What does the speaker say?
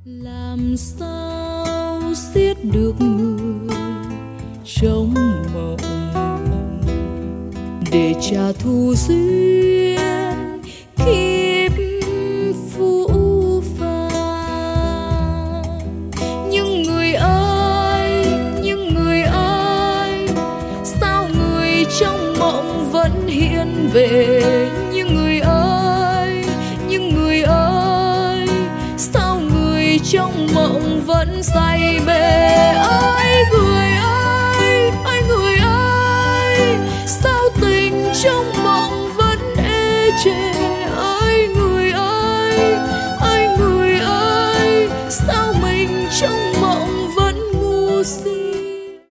Làm sao xiết được người trong mộng để trả thù duyên kiếp phũ phàng. Nhưng người ơi, sao người trong mộng vẫn hiện về? Nhưng người ơi, sao người trong mộng vẫn say mê? Ơi người ơi, sao tình trong mộng vẫn ê chề?